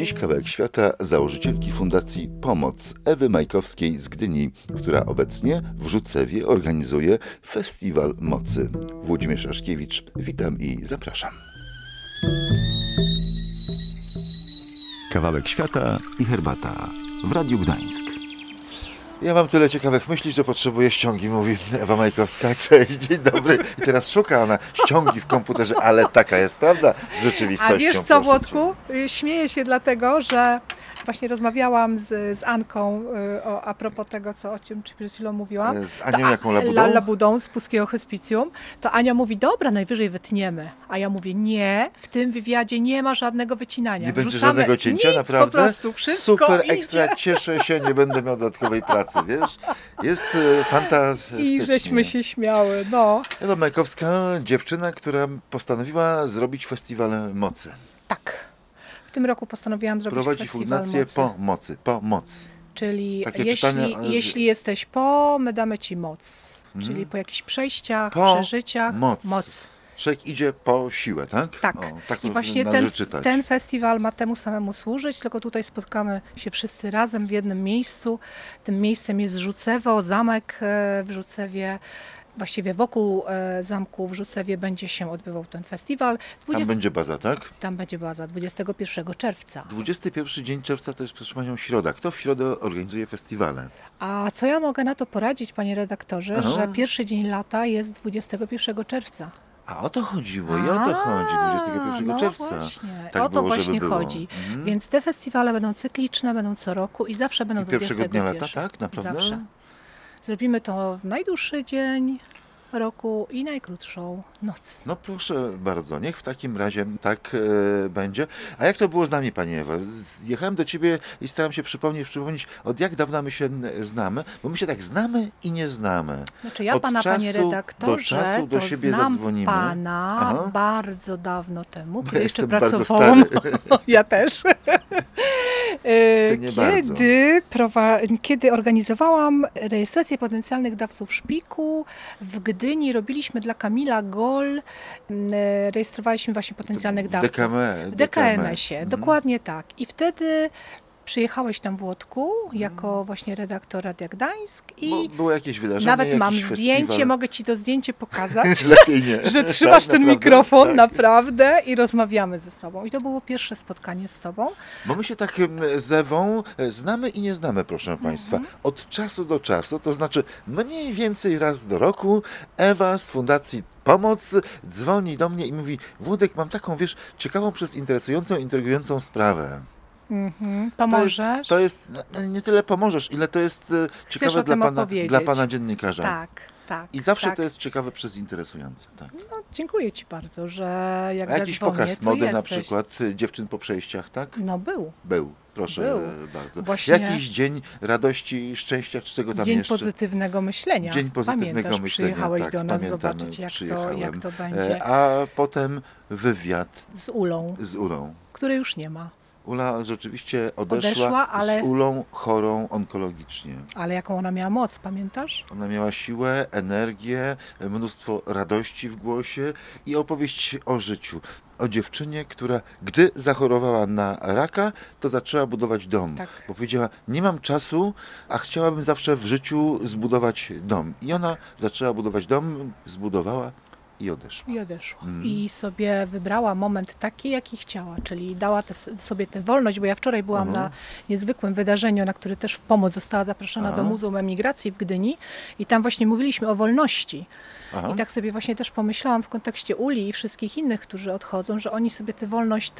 Dziś kawałek świata założycielki Fundacji Pomoc Ewy Majkowskiej z Gdyni, która obecnie w Rzucewie organizuje Festiwal Mocy. Włodzimierz Aszkiewicz, witam i zapraszam. Kawałek świata i herbata w Radiu Gdańsk. Ja mam tyle ciekawych myśli, że potrzebuję ściągi, mówi Ewa Majkowska. Cześć, dzień dobry. I teraz szuka ona ściągi w komputerze, ale taka jest prawda z rzeczywistością. A wiesz co, Włodku? Śmieję się dlatego, że właśnie rozmawiałam z Anką a propos tego, o czym przed chwilą mówiłam. Z Anią jaką Labudą? Labudą z Puckiego Hospicjum. To Ania mówi, dobra, najwyżej wytniemy. A ja mówię, nie, w tym wywiadzie nie ma żadnego wycinania. Nie będzie żadnego cięcia, nic, naprawdę? Po prostu wszystko super, idzie. ekstra, cieszę się, nie będę miał dodatkowej pracy, wiesz? Jest fantastycznie. I żeśmy się śmiały, no. Ewa Majkowska, dziewczyna, która postanowiła zrobić festiwal mocy. Tak. W tym roku postanowiłam zrobić Prowadzi festiwal fundację mocy. Pomoc. Czyli Takie czytanie, jeśli jesteś my damy ci moc. Czyli po jakichś przejściach, przeżyciach. Moc. Człowiek idzie po siłę, tak? Tak. O, tak I właśnie ten festiwal ma temu samemu służyć, tylko tutaj spotkamy się wszyscy razem w jednym miejscu. Tym miejscem jest Rzucewo, zamek w Rzucewie. Właściwie wokół zamku w Rzucewie będzie się odbywał ten festiwal. Tam będzie baza, tak? Tam będzie baza 21 czerwca. 21 dzień czerwca to jest, proszę panią, środa. Kto w środę organizuje festiwale? A co ja mogę na to poradzić, panie redaktorze, że pierwszy dzień lata jest 21 czerwca. A o to chodziło i o to chodzi, 21 czerwca. Właśnie. Tak o to było, właśnie żeby było. chodzi. Więc te festiwale będą cykliczne, będą co roku i zawsze będą 21. Pierwszego dnia lata, tak? Naprawdę? Zawsze. Zrobimy to w najdłuższy dzień roku i najkrótszą noc. No proszę bardzo, niech w takim razie tak będzie. A jak to było z nami, pani Ewa? Jechałem do ciebie i staram się przypomnieć, od jak dawna my się znamy, bo my się tak znamy i nie znamy. Znaczy ja od pana, panie redaktorze, do czasu do siebie znam zadzwonimy. pana bardzo dawno temu, kiedy jeszcze jestem bardzo pracowałam. stary. Ja też. nie bardzo. Kiedy organizowałam rejestrację potencjalnych dawców szpiku w Gdyni, robiliśmy dla Kamila Gol, rejestrowaliśmy właśnie potencjalnych dawców. W DKMS-ie, dokładnie tak. I wtedy przyjechałeś tam, Włodku, jako właśnie redaktor Radia Gdańsk i było jakieś wydarzenie, nawet mam jakiś zdjęcie, festiwal. mogę ci to zdjęcie pokazać, Lepiej nie. że trzymasz ten naprawdę? mikrofon Tak. naprawdę i rozmawiamy ze sobą. I to było pierwsze spotkanie z tobą. Bo my się tak z Ewą znamy i nie znamy, proszę państwa, od czasu do czasu, to znaczy mniej więcej raz do roku Ewa z Fundacji Pomoc dzwoni do mnie i mówi: Włodek, mam taką, wiesz, ciekawą, interesującą, intrygującą sprawę. Pomożesz? To jest nie tyle pomożesz, ile to jest ciekawe dla pana dziennikarza. Tak. I zawsze tak. to jest ciekawe przez interesujące. Tak. No, dziękuję ci bardzo, że jak A jakiś zadzwonię, pokaz to mody jesteś. na przykład dziewczyn po przejściach, tak? No był. Proszę Był. bardzo. Właśnie Jakiś dzień radości, szczęścia, czy czego tam Dzień jeszcze? pozytywnego myślenia. Dzień pozytywnego Pamiętasz, myślenia, przyjechałeś tak, do nas pamiętamy, zobaczyć, jak przyjechałem. to będzie. A potem wywiad Z Ulą, z Ulą. której już nie ma. Ula rzeczywiście odeszła ale... z Ulą chorą onkologicznie. Ale jaką ona miała moc, pamiętasz? Ona miała siłę, energię, mnóstwo radości w głosie i opowieść o życiu. O dziewczynie, która gdy zachorowała na raka, to zaczęła budować dom. Tak. Bo powiedziała: nie mam czasu, a chciałabym zawsze w życiu zbudować dom. I ona zaczęła budować dom, zbudowała i odeszła. I sobie wybrała moment taki, jaki chciała, czyli dała sobie tę wolność, bo ja wczoraj byłam na niezwykłym wydarzeniu, na które też Pomoc została zaproszona do Muzeum Emigracji w Gdyni i tam właśnie mówiliśmy o wolności. I tak sobie właśnie też pomyślałam w kontekście Uli i wszystkich innych, którzy odchodzą, że oni sobie tę wolność,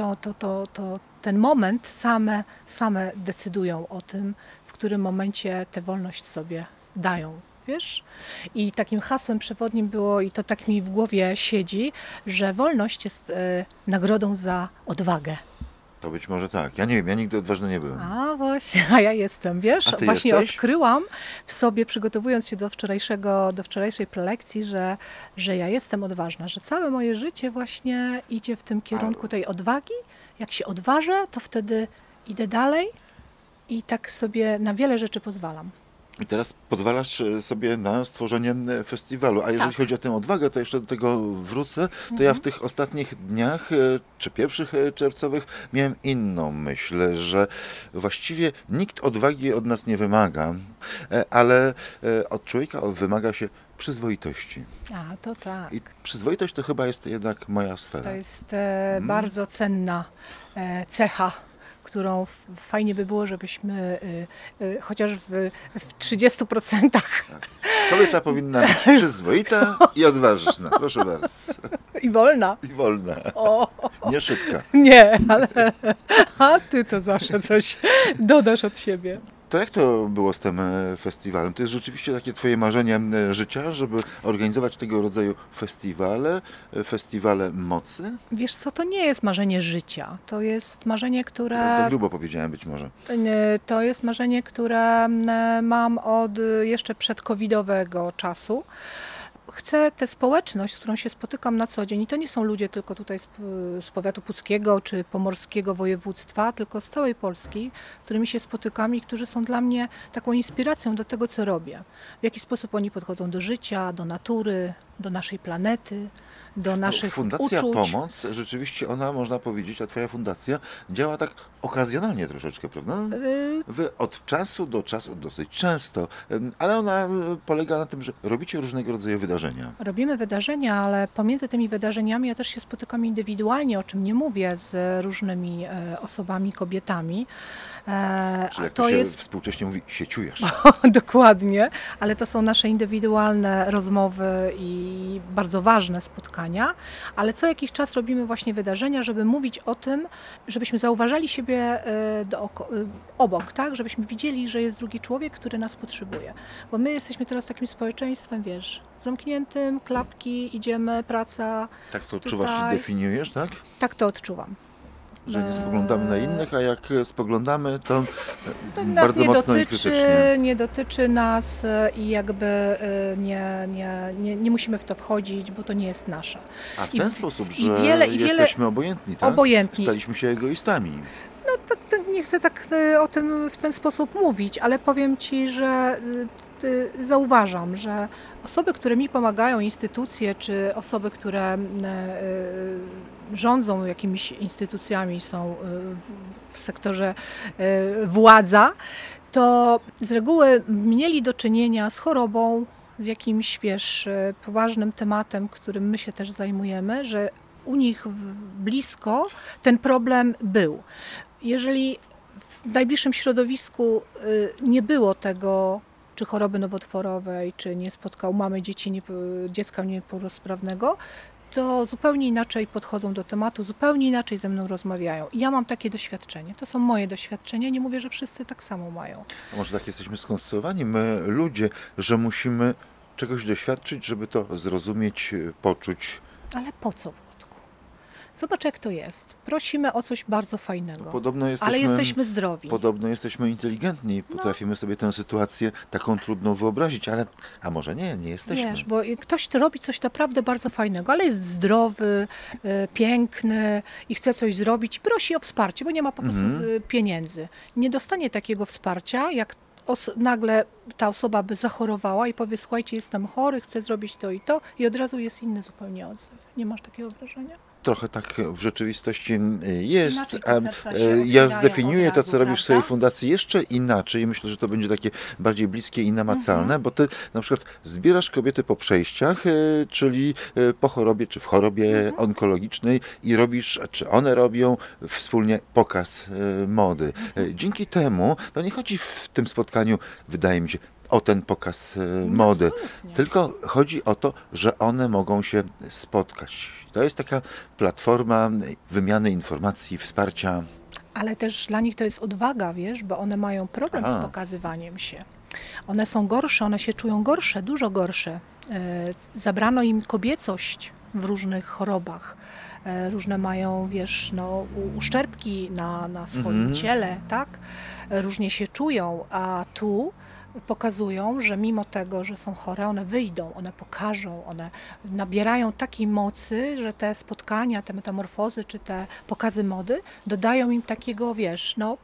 ten moment same decydują o tym, w którym momencie tę wolność sobie dają. Wiesz? I takim hasłem przewodnim było, i to tak mi w głowie siedzi, że wolność jest nagrodą za odwagę. To być może tak. Ja nie wiem, ja nigdy odważny nie byłem. A właśnie, a ja jestem, wiesz? A ty właśnie jesteś? Odkryłam w sobie, przygotowując się do wczorajszej prelekcji, że ja jestem odważna, że całe moje życie właśnie idzie w tym kierunku tej odwagi. Jak się odważę, to wtedy idę dalej i tak sobie na wiele rzeczy pozwalam. I teraz pozwalasz sobie na stworzenie festiwalu. A jeżeli Tak. chodzi o tę odwagę, to jeszcze do tego wrócę. To ja w tych ostatnich dniach, czy pierwszych czerwcowych, miałem inną myśl, że właściwie nikt odwagi od nas nie wymaga, ale od człowieka wymaga się przyzwoitości. A, to tak. I przyzwoitość to chyba jest jednak moja To sfera. jest bardzo cenna cecha, którą fajnie by było, żebyśmy chociaż w 30% Kobieta powinna być przyzwoita i odważna. Proszę bardzo. i wolna. I wolna. O, Nie szybka. nie, ale a ty to zawsze coś dodasz od siebie. To jak to było z tym festiwalem? To jest rzeczywiście takie twoje marzenie życia, żeby organizować tego rodzaju festiwale mocy? Wiesz co, to nie jest marzenie życia. To jest marzenie, Za które grubo powiedziałem być może. To jest marzenie, które mam od jeszcze przedcovidowego czasu. Chcę tę społeczność, z którą się spotykam na co dzień, i to nie są ludzie tylko tutaj z powiatu puckiego czy pomorskiego województwa, tylko z całej Polski, z którymi się spotykam i którzy są dla mnie taką inspiracją do tego, co robię. W jaki sposób oni podchodzą do życia, do natury, do naszej planety, do naszych Fundacja uczuć. Pomoc, rzeczywiście ona, można powiedzieć, a twoja fundacja działa tak okazjonalnie troszeczkę, prawda? Wy od czasu do czasu, dosyć często, ale ona polega na tym, że robicie różnego rodzaju wydarzenia. Robimy wydarzenia, ale pomiędzy tymi wydarzeniami ja też się spotykam indywidualnie, o czym nie mówię, z różnymi osobami, kobietami. Czy A jak to to się jest współcześnie mówi, sieciujesz. dokładnie, ale to są nasze indywidualne rozmowy i bardzo ważne spotkania, ale co jakiś czas robimy właśnie wydarzenia, żeby mówić o tym, żebyśmy zauważali siebie obok, tak? Żebyśmy widzieli, że jest drugi człowiek, który nas potrzebuje. Bo my jesteśmy teraz takim społeczeństwem, wiesz, zamkniętym, klapki, idziemy, praca, Tak to odczuwasz i Tutaj- definiujesz, tak? tak to odczuwam. Że nie spoglądamy na innych, a jak spoglądamy, to To nas bardzo nie mocno i dotyczy, krytycznie. nie dotyczy nas i jakby nie musimy w to wchodzić, bo to nie jest nasze. A w I ten w- sposób, i że wiele- jesteśmy obojętni, tak? Obojętni. Staliśmy się egoistami. Nie chcę tak o tym w ten sposób mówić, ale powiem Ci, że zauważam, że osoby, które mi pomagają, instytucje, czy osoby, które rządzą jakimiś instytucjami, są w sektorze władza, to z reguły mieli do czynienia z chorobą, z jakimś, wiesz, poważnym tematem, którym my się też zajmujemy, że u nich blisko ten problem był. Jeżeli w najbliższym środowisku nie było tego, czy choroby nowotworowej, czy nie spotkał mamy dziecka niepełnosprawnego, to zupełnie inaczej podchodzą do tematu, zupełnie inaczej ze mną rozmawiają. I ja mam takie doświadczenie. To są moje doświadczenia. Nie mówię, że wszyscy tak samo mają. A może tak jesteśmy skonstruowani, my ludzie, że musimy czegoś doświadczyć, żeby to zrozumieć, poczuć. Ale po co, Włodku? Zobacz, jak to jest. Prosimy o coś bardzo fajnego, Podobno ale jesteśmy zdrowi. Podobno jesteśmy inteligentni, potrafimy sobie tę sytuację taką trudną wyobrazić, ale a może nie jesteśmy. Wiesz, bo ktoś to robi coś naprawdę bardzo fajnego, ale jest zdrowy, piękny i chce coś zrobić i prosi o wsparcie, bo nie ma po prostu pieniędzy. Nie dostanie takiego wsparcia, jak nagle ta osoba by zachorowała i powie, słuchajcie, jestem chory, chcę zrobić to i od razu jest inny zupełnie odzew. Nie masz takiego wrażenia? Trochę tak w rzeczywistości jest. Inaczej te A serca się ja otwierają zdefiniuję od to, razu, co robisz w swojej prawda? fundacji jeszcze inaczej i myślę, że to będzie takie bardziej bliskie i namacalne, bo ty na przykład zbierasz kobiety po przejściach, czyli po chorobie, czy w chorobie onkologicznej i robisz, czy one robią wspólnie pokaz mody. Dzięki temu, to nie chodzi w tym spotkaniu, wydaje mi się, o ten pokaz mody, absolutnie. tylko chodzi o to, że one mogą się spotkać. To jest taka platforma wymiany informacji, wsparcia. Ale też dla nich to jest odwaga, wiesz, bo one mają problem A. z pokazywaniem się. One są gorsze, one się czują gorsze, dużo gorsze. Zabrano im kobiecość w różnych chorobach. Różne mają, wiesz, no, uszczerbki na swoim ciele, tak? Różnie się czują, a tu pokazują, że mimo tego, że są chore, one wyjdą, one pokażą, one nabierają takiej mocy, że te spotkania, te metamorfozy czy te pokazy mody dodają im takiego, wiesz, no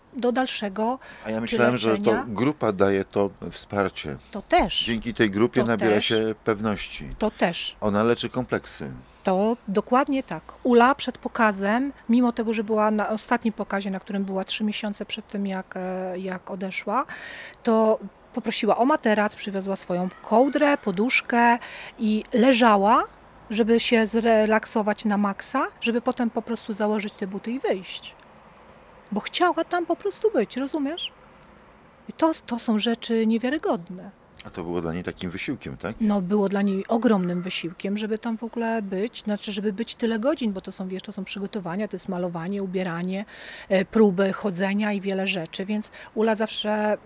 do dalszego A ja myślałem, że to leczenia. grupa daje to wsparcie. To też, Dzięki tej grupie To nabiera też. się pewności. to też. Ona leczy kompleksy. To dokładnie tak. Ula przed pokazem, mimo tego, że była na ostatnim pokazie, na którym była 3 miesiące przed tym, jak odeszła, to poprosiła o materac, przywiozła swoją kołdrę, poduszkę i leżała, żeby się zrelaksować na maksa, żeby potem po prostu założyć te buty i wyjść. Bo chciała tam po prostu być, rozumiesz? I to są rzeczy niewiarygodne. A to było dla niej takim wysiłkiem, tak? No, było dla niej ogromnym wysiłkiem, żeby tam w ogóle być, znaczy, żeby być tyle godzin, bo to są, wiesz, to są przygotowania, to jest malowanie, ubieranie, próby chodzenia i wiele rzeczy, więc Ula zawsze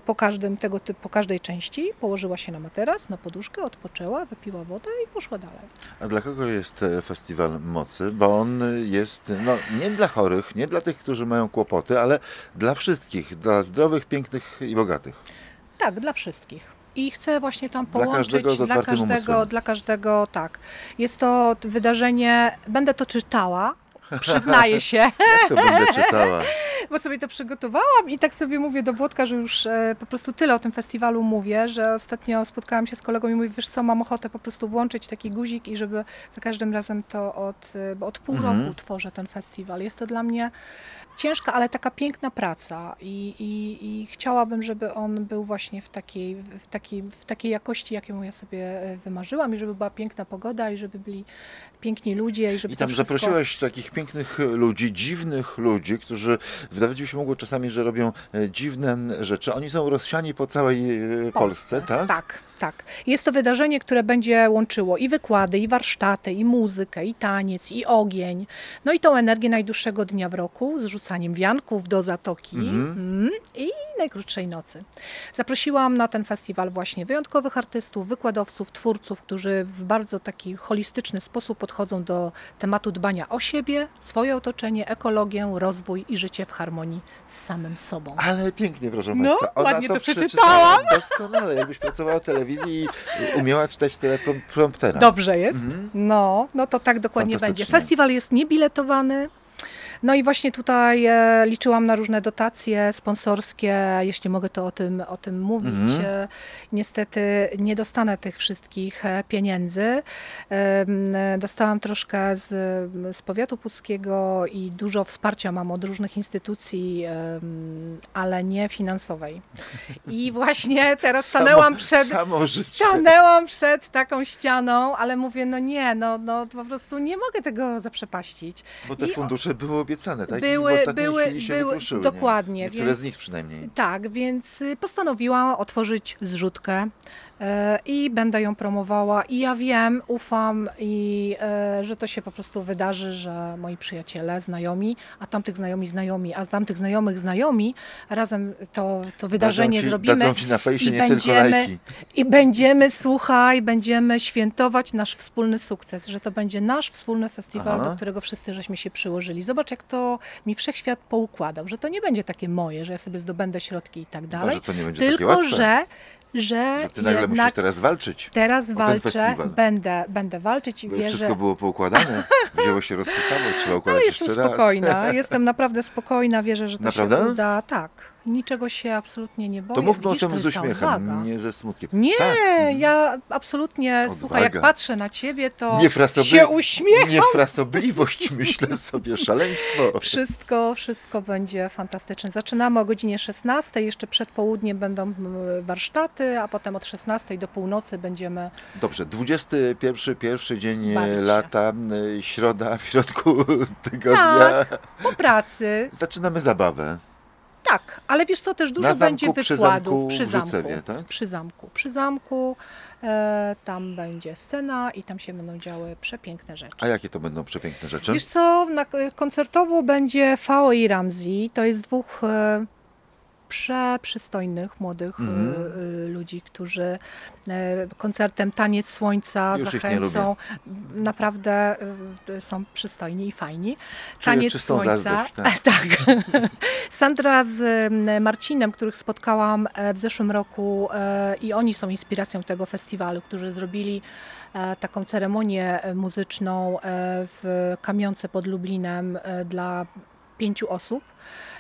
po każdej części położyła się na materac, na poduszkę, odpoczęła, wypiła wodę i poszła dalej. A dla kogo jest Festiwal Mocy? Bo on jest nie dla chorych, nie dla tych, którzy mają kłopoty, ale dla wszystkich, dla zdrowych, pięknych i bogatych. Tak, dla wszystkich. I chcę właśnie tam Dla połączyć każdego z otwartym umysłem. dla każdego, tak. Jest to wydarzenie, będę to czytała, przyznaję się, Jak to będę czytała? bo sobie to przygotowałam i tak sobie mówię do Włodka, że już po prostu tyle o tym festiwalu mówię, że ostatnio spotkałam się z kolegą i mówię, wiesz co, mam ochotę po prostu włączyć taki guzik i żeby za każdym razem to bo od pół roku tworzę ten festiwal. Jest to dla mnie ciężka, ale taka piękna praca i chciałabym, żeby on był właśnie w takiej jakości, jaką ja sobie wymarzyłam i żeby była piękna pogoda i żeby byli piękni ludzie i żeby I tam to wszystko... zaprosiłaś takich pięknych ludzi, dziwnych ludzi, którzy wydawać by się mogło czasami, że robią dziwne rzeczy. Oni są rozsiani po całej Polsce, tak? Tak, tak. Jest to wydarzenie, które będzie łączyło i wykłady, i warsztaty, i muzykę, i taniec, i ogień. No i tą energię najdłuższego dnia w roku z rzucaniem wianków do zatoki i najkrótszej nocy. Zaprosiłam na ten festiwal właśnie wyjątkowych artystów, wykładowców, twórców, którzy w bardzo taki holistyczny sposób podchodzą do tematu dbania o siebie, swoje otoczenie, ekologię, rozwój i życie w harmonii z samym sobą. Ale pięknie, proszę No, Państwa. Ona ładnie to przeczytała przeczytałam. doskonale, jakbyś pracowała w telewizji i umiała czytać telepromptera. Dobrze jest. No to tak dokładnie będzie. Fantastycznie. Festiwal jest niebiletowany. No i właśnie tutaj liczyłam na różne dotacje sponsorskie, jeśli mogę to o tym mówić. Niestety nie dostanę tych wszystkich pieniędzy. Dostałam troszkę z powiatu puckiego i dużo wsparcia mam od różnych instytucji, ale nie finansowej. I właśnie teraz stanęłam przed taką ścianą, ale mówię, no nie, no po prostu nie mogę tego zaprzepaścić. Bo te I fundusze były obiecane, tak? były- I w ostatniej były- chwili się były- wykruszyły. dokładnie, Niektóre więc- z nich przynajmniej. Tak, więc postanowiłam otworzyć zrzutkę i będę ją promowała i ja wiem, ufam i że to się po prostu wydarzy, że moi przyjaciele, znajomi, a tamtych znajomi, a tamtych znajomych znajomi, razem to wydarzenie zrobimy Dadzą ci na fejsie i nie tylko lajki. i będziemy, słuchaj, będziemy świętować nasz wspólny sukces, że to będzie nasz wspólny festiwal, Aha. do którego wszyscy żeśmy się przyłożyli. Zobacz, jak to mi wszechświat poukładał, że to nie będzie takie moje, że ja sobie zdobędę środki i tak dalej, że to nie będzie takie tylko łatwe. że Ty nagle musisz jednak teraz walczyć. teraz o ten walczę, festiwal. będę walczyć i Bo już wierzę. wszystko było poukładane, wzięło się, rozsypało, trzeba układać Ale jeszcze jestem raz. spokojna, jestem naprawdę spokojna, wierzę, że to Naprawdę? się uda. Tak, niczego się absolutnie nie boję. To mówmy Widzisz, o to tym z jest ta uśmiechem, odwaga. nie ze smutkiem. Nie, Tak. ja absolutnie, Odwaga. słuchaj, jak patrzę na ciebie, to Niefrasobli- się uśmiecham. Niefrasobliwość, myślę sobie, szaleństwo. Wszystko będzie fantastyczne. Zaczynamy o godzinie 16, jeszcze przed południem będą warsztaty, a potem od 16 do północy będziemy... Dobrze, 21 pierwszy dzień Bawić się. lata, środa w środku tygodnia. Po pracy, Zaczynamy zabawę. tak, ale wiesz co, też dużo Na zamku, będzie przy wykładów zamku w Rzucewie, tak? Przy zamku, tam będzie scena i tam się będą działy przepiękne rzeczy. A jakie to będą przepiękne rzeczy? Wiesz co, koncertowo będzie Fao i Ramzi, to jest dwóch przeprzystojnych, młodych ludzi, którzy koncertem Taniec Słońca Już ich nie zachęcą. Naprawdę są przystojni i fajni. Czuję Taniec czystą Słońca. zazdrość, tak. Tak. Sandra z Marcinem, których spotkałam w zeszłym roku i oni są inspiracją tego festiwalu, którzy zrobili taką ceremonię muzyczną w Kamionce pod Lublinem dla 5 osób.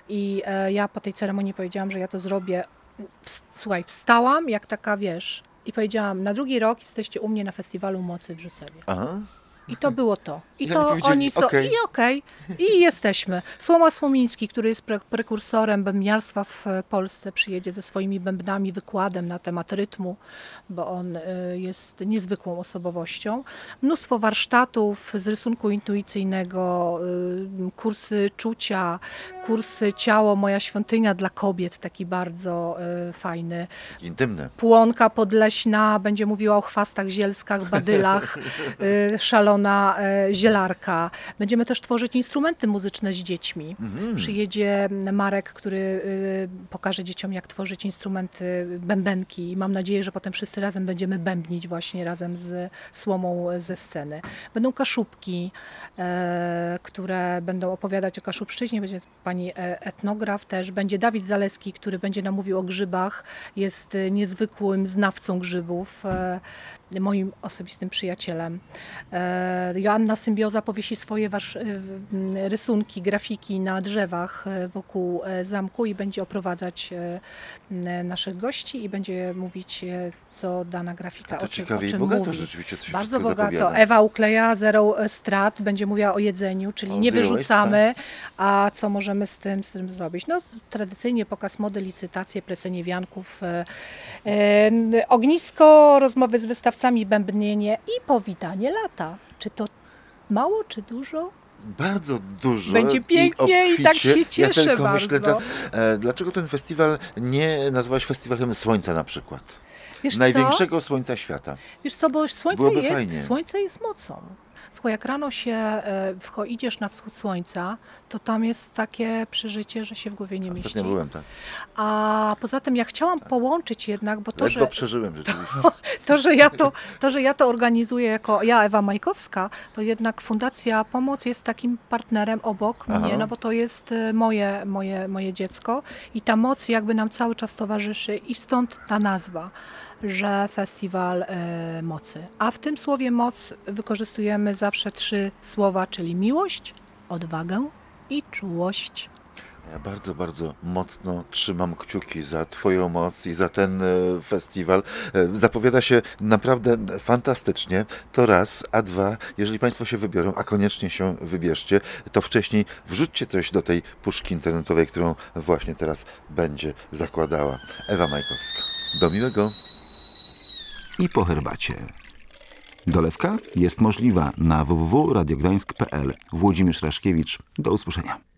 I ja po tej ceremonii powiedziałam, że ja to zrobię. Słuchaj, wstałam jak taka, wiesz, i powiedziałam, na drugi rok jesteście u mnie na Festiwalu Mocy w Rzucewie. Aha. I to było to. I I to oni powiedzieli, oni są. okej. I okej. I jesteśmy. Słoma Słomiński, który jest prekursorem bębniarstwa w Polsce, przyjedzie ze swoimi bębnami, wykładem na temat rytmu, bo on jest niezwykłą osobowością. Mnóstwo warsztatów z rysunku intuicyjnego, kursy czucia, kursy ciało, moja świątynia dla kobiet, taki bardzo fajny. Intymne. Płonka podleśna będzie mówiła o chwastach zielskach, badylach, szalona zielarka. Będziemy też tworzyć instrumenty muzyczne z dziećmi. Przyjedzie Marek, który pokaże dzieciom, jak tworzyć instrumenty, bębenki. I mam nadzieję, że potem wszyscy razem będziemy bębnić właśnie razem z Słomą ze sceny. Będą kaszubki, które będą opowiadać o kaszubszczyźnie. Będzie pani etnograf też. Będzie Dawid Zaleski, który będzie nam mówił o grzybach. Jest niezwykłym znawcą grzybów. Moim osobistym przyjacielem. Joanna Symbioza powiesi swoje rysunki, grafiki na drzewach wokół zamku i będzie oprowadzać naszych gości i będzie mówić, co dana grafika To o czym ciekawie i mówi. bogato rzeczywiście to się Bardzo wszystko bogato. zapowiada. Ewa Ukleja, Zero Strat, będzie mówiła o jedzeniu, czyli O nie zero wyrzucamy, a co możemy z tym zrobić. No, tradycyjnie pokaz mody, licytacje, plecenie wianków, ognisko, rozmowy z wystawcami, bębnienie i powitanie lata. Czy to mało, czy dużo? Bardzo dużo. Będzie pięknie i tak się obficie. Ja cieszę tylko myślę, bardzo. dlaczego ten festiwal nie nazwałeś festiwalem Słońca na przykład? Wiesz co? Największego słońca świata. Wiesz co, bo Byłoby fajnie. słońce jest mocą. Słuchaj, jak rano się idziesz na wschód słońca, to tam jest takie przeżycie, że się w głowie nie mieści. Ostatnio byłem, tak. A poza tym ja chciałam połączyć jednak, bo to, Ledwo że, przeżyłem rzeczywiście. że ja to organizuję jako ja, Ewa Majkowska, to jednak Fundacja Pomoc jest takim partnerem obok Aha. mnie, no bo to jest moje dziecko i ta moc jakby nam cały czas towarzyszy i stąd ta nazwa, że Festiwal Mocy. A w tym słowie moc wykorzystujemy zawsze 3 słowa, czyli miłość, odwagę i czułość. Ja bardzo, bardzo mocno trzymam kciuki za Twoją moc i za ten festiwal. Zapowiada się naprawdę fantastycznie. To raz, a dwa, jeżeli Państwo się wybiorą, a koniecznie się wybierzcie, to wcześniej wrzućcie coś do tej puszki internetowej, którą właśnie teraz będzie zakładała Ewa Majkowska. Do miłego. I po herbacie. Dolewka jest możliwa na www.radiogdańsk.pl. Włodzimierz Raszkiewicz. Do usłyszenia.